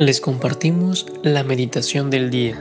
Les compartimos la meditación del día.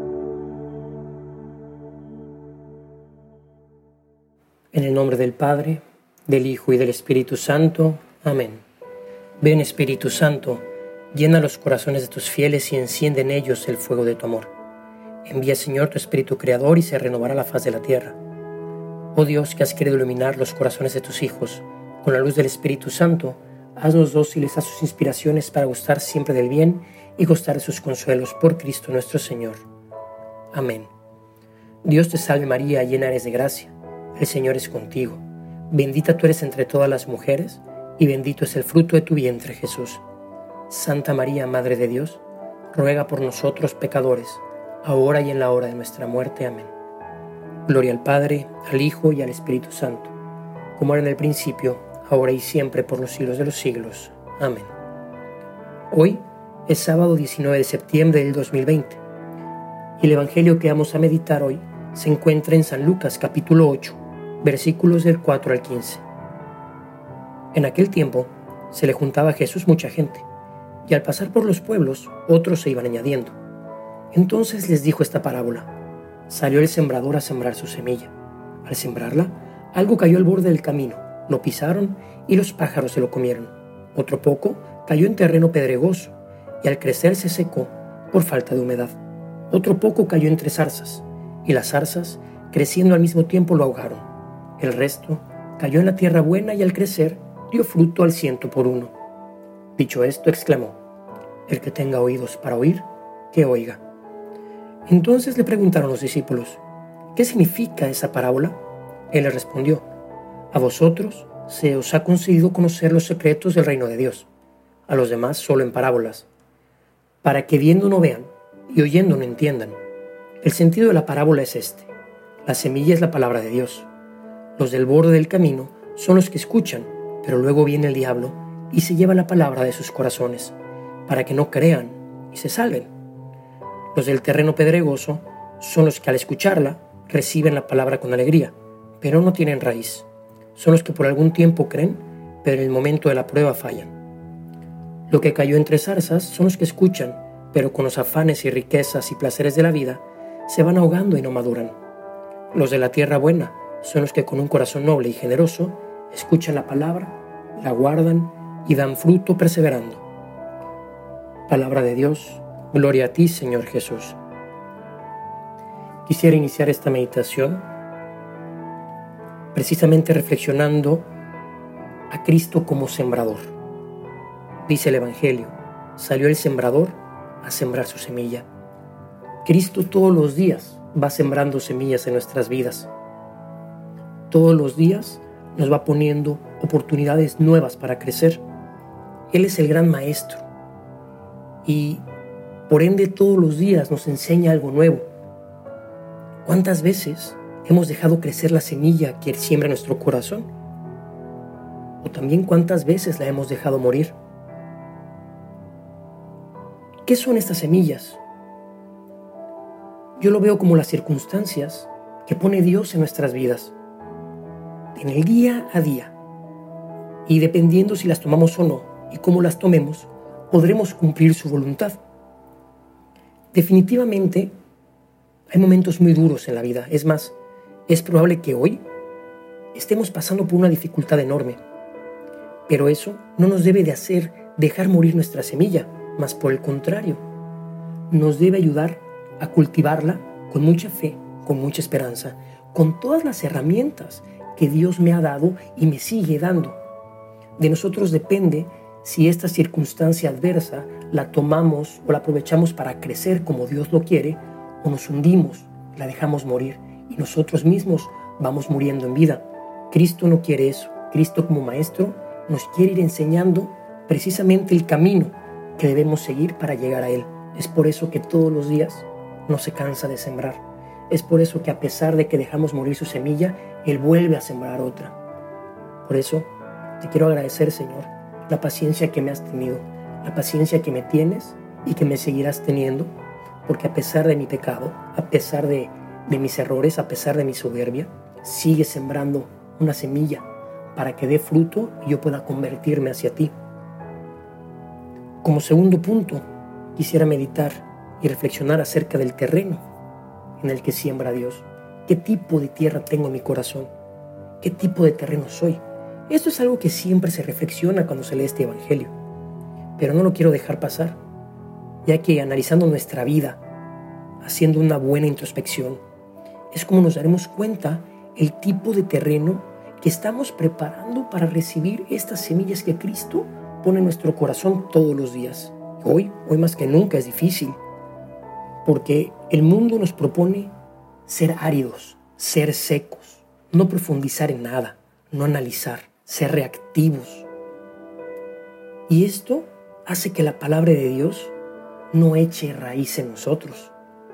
En el nombre del Padre, del Hijo y del Espíritu Santo. Amén. Ven, Espíritu Santo, llena los corazones de tus fieles y enciende en ellos el fuego de tu amor. Envía, Señor, tu Espíritu Creador y se renovará la faz de la tierra. Oh Dios, que has querido iluminar los corazones de tus hijos con la luz del Espíritu Santo, haznos dóciles a sus inspiraciones para gustar siempre del bien y gozar de sus consuelos por Cristo nuestro Señor. Amén. Dios te salve María, llena eres de gracia. El Señor es contigo. Bendita tú eres entre todas las mujeres, y bendito es el fruto de tu vientre, Jesús. Santa María, Madre de Dios, ruega por nosotros pecadores, ahora y en la hora de nuestra muerte. Amén. Gloria al Padre, al Hijo y al Espíritu Santo, como era en el principio, ahora y siempre, por los siglos de los siglos. Amén. Hoy es sábado 19 de septiembre del 2020, y el Evangelio que vamos a meditar hoy se encuentra en San Lucas capítulo 8, versículos del 4 al 15. En aquel tiempo se le juntaba a Jesús mucha gente, y al pasar por los pueblos otros se iban añadiendo. Entonces les dijo esta parábola: salió el sembrador a sembrar su semilla. Al sembrarla, algo cayó al borde del camino, lo pisaron y los pájaros se lo comieron. Otro poco cayó en terreno pedregoso, y al crecer se secó por falta de humedad. Otro poco cayó entre zarzas, y las zarzas, creciendo al mismo tiempo, lo ahogaron. El resto cayó en la tierra buena y al crecer dio fruto al 100 por 1. Dicho esto, exclamó: el que tenga oídos para oír, que oiga. Entonces le preguntaron los discípulos: ¿qué significa esa parábola? Él les respondió: a vosotros se os ha concedido conocer los secretos del reino de Dios, a los demás solo en parábolas, para que viendo no vean y oyendo no entiendan. El sentido de la parábola es este: la semilla es la palabra de Dios. Los del borde del camino son los que escuchan, pero luego viene el diablo y se lleva la palabra de sus corazones, para que no crean y se salven. Los del terreno pedregoso son los que al escucharla reciben la palabra con alegría, pero no tienen raíz. Son los que por algún tiempo creen, pero en el momento de la prueba fallan. Lo que cayó entre zarzas son los que escuchan, pero con los afanes y riquezas y placeres de la vida se van ahogando y no maduran. Los de la tierra buena son los que con un corazón noble y generoso escuchan la palabra, la guardan y dan fruto perseverando. Palabra de Dios. Gloria a ti, Señor Jesús. Quisiera iniciar esta meditación precisamente reflexionando a Cristo como sembrador. Dice el Evangelio: salió el sembrador a sembrar su semilla. Cristo todos los días va sembrando semillas en nuestras vidas. Todos los días nos va poniendo oportunidades nuevas para crecer. Él es el gran maestro y por ende todos los días nos enseña algo nuevo. ¿Cuántas veces hemos dejado crecer la semilla que Él siembra en nuestro corazón? O también cuántas veces la hemos dejado morir. ¿Qué son estas semillas? Yo lo veo como las circunstancias que pone Dios en nuestras vidas, en el día a día. Y dependiendo si las tomamos o no y cómo las tomemos, podremos cumplir su voluntad. Definitivamente hay momentos muy duros en la vida. Es más, es probable que hoy estemos pasando por una dificultad enorme. Pero eso no nos debe de hacer dejar morir nuestra semilla, más por el contrario, nos debe ayudar a cultivarla con mucha fe, con mucha esperanza, con todas las herramientas que Dios me ha dado y me sigue dando. De nosotros depende si esta circunstancia adversa la tomamos o la aprovechamos para crecer como Dios lo quiere, o nos hundimos, la dejamos morir y nosotros mismos vamos muriendo en vida. Cristo no quiere eso. Cristo como maestro nos quiere ir enseñando precisamente el camino que debemos seguir para llegar a Él. Es por eso que todos los días no se cansa de sembrar. Es por eso que a pesar de que dejamos morir su semilla, Él vuelve a sembrar otra. Por eso te quiero agradecer, Señor, la paciencia que me has tenido, la paciencia que me tienes y que me seguirás teniendo, porque a pesar de mi pecado, a pesar de mis errores, a pesar de mi soberbia, sigues sembrando una semilla para que dé fruto y yo pueda convertirme hacia ti. Como segundo punto, quisiera meditar y reflexionar acerca del terreno en el que siembra Dios. ¿Qué tipo de tierra tengo en mi corazón? ¿Qué tipo de terreno soy? Esto es algo que siempre se reflexiona cuando se lee este evangelio, pero no lo quiero dejar pasar, ya que analizando nuestra vida, haciendo una buena introspección, es como nos daremos cuenta el tipo de terreno que estamos preparando para recibir estas semillas que Cristo pone en nuestro corazón todos los días. Hoy más que nunca es difícil, porque el mundo nos propone ser áridos, ser secos, no profundizar en nada, no analizar, ser reactivos. Y esto hace que la palabra de Dios no eche raíz en nosotros.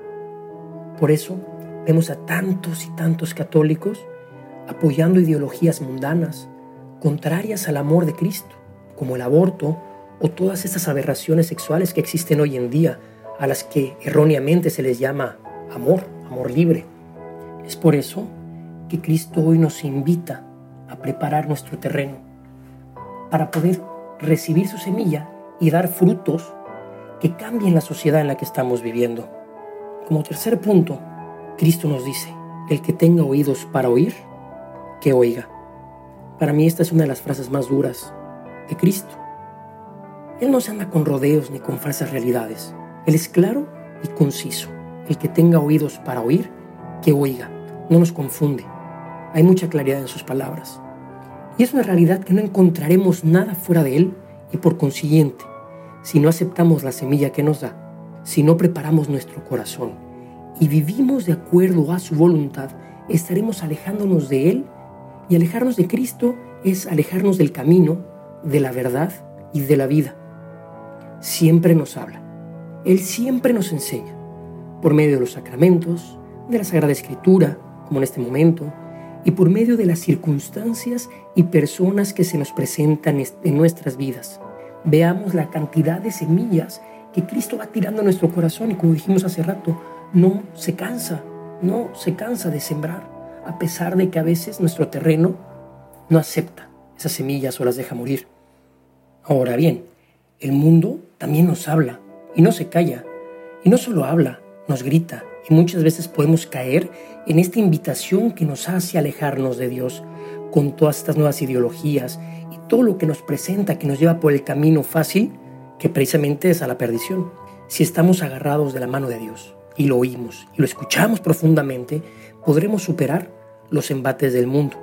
Por eso vemos a tantos y tantos católicos apoyando ideologías mundanas, contrarias al amor de Cristo, como el aborto o todas estas aberraciones sexuales que existen hoy en día, a las que erróneamente se les llama amor libre. Es por eso que Cristo hoy nos invita a preparar nuestro terreno para poder recibir su semilla y dar frutos que cambien la sociedad en la que estamos viviendo. Como tercer punto, Cristo nos dice: el que tenga oídos para oír, que oiga. Para mí esta es una de las frases más duras de Cristo. Él no se anda con rodeos ni con falsas realidades. Él es claro y conciso. El que tenga oídos para oír, que oiga. No nos confunde. Hay mucha claridad en sus palabras. Y es una realidad que no encontraremos nada fuera de Él, y por consiguiente, si no aceptamos la semilla que nos da, si no preparamos nuestro corazón y vivimos de acuerdo a su voluntad, estaremos alejándonos de Él, y alejarnos de Cristo es alejarnos del camino, de la verdad y de la vida. Siempre nos habla. Él siempre nos enseña, por medio de los sacramentos, de la Sagrada Escritura, como en este momento, y por medio de las circunstancias y personas que se nos presentan en nuestras vidas. Veamos la cantidad de semillas que Cristo va tirando a nuestro corazón, y como dijimos hace rato, no se cansa de sembrar, a pesar de que a veces nuestro terreno no acepta esas semillas o las deja morir. Ahora bien, el mundo también nos habla y no se calla, y no solo habla, nos grita, y muchas veces podemos caer en esta invitación que nos hace alejarnos de Dios con todas estas nuevas ideologías y todo lo que nos presenta, que nos lleva por el camino fácil, que precisamente es a la perdición. Si estamos agarrados de la mano de Dios y lo oímos y lo escuchamos profundamente, podremos superar los embates del mundo.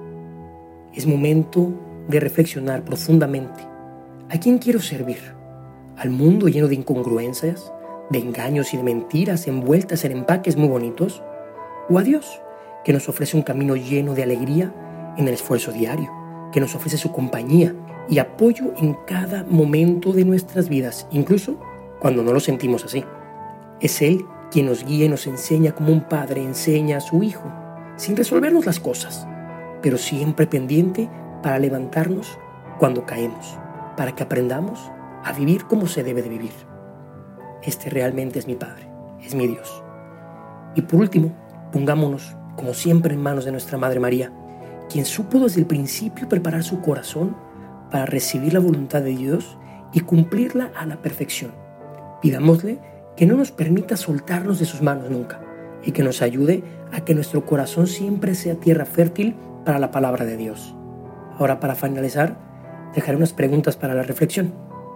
Es momento de reflexionar profundamente. ¿A quién quiero servir? ¿Al mundo lleno de incongruencias, de engaños y de mentiras envueltas en empaques muy bonitos? ¿O a Dios, que nos ofrece un camino lleno de alegría en el esfuerzo diario, que nos ofrece su compañía y apoyo en cada momento de nuestras vidas, incluso cuando no lo sentimos así? Es Él quien nos guía y nos enseña como un padre enseña a su hijo, sin resolvernos las cosas, pero siempre pendiente para levantarnos cuando caemos, para que aprendamos a vivir como se debe de vivir. Este realmente es mi Padre, es mi Dios. Y por último, pongámonos, como siempre, en manos de nuestra Madre María, quien supo desde el principio preparar su corazón para recibir la voluntad de Dios y cumplirla a la perfección. Pidámosle que no nos permita soltarnos de sus manos nunca, y que nos ayude a que nuestro corazón siempre sea tierra fértil para la palabra de Dios. Ahora, para finalizar, dejaré unas preguntas para la reflexión.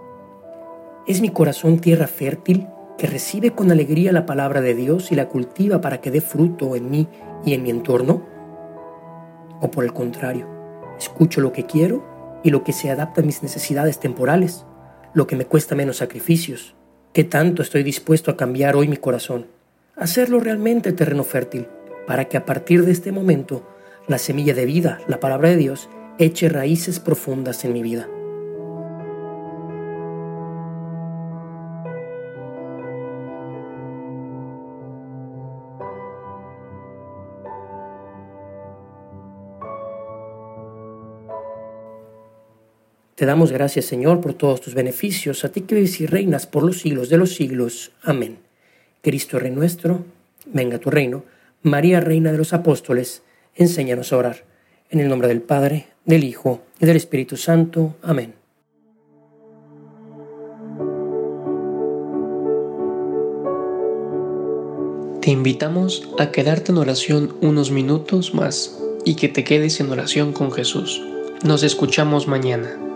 ¿Es mi corazón tierra fértil que recibe con alegría la palabra de Dios y la cultiva para que dé fruto en mí y en mi entorno? ¿O por el contrario, escucho lo que quiero y lo que se adapta a mis necesidades temporales, lo que me cuesta menos sacrificios? ¿Qué tanto estoy dispuesto a cambiar hoy mi corazón? Hacerlo realmente terreno fértil, para que a partir de este momento la semilla de vida, la palabra de Dios, eche raíces profundas en mi vida. Te damos gracias, Señor, por todos tus beneficios, a ti que vives y reinas por los siglos de los siglos. Amén. Cristo Rey nuestro, venga a tu reino. María, Reina de los Apóstoles, enséñanos a orar. En el nombre del Padre, del Hijo y del Espíritu Santo. Amén. Te invitamos a quedarte en oración unos minutos más y que te quedes en oración con Jesús. Nos escuchamos mañana.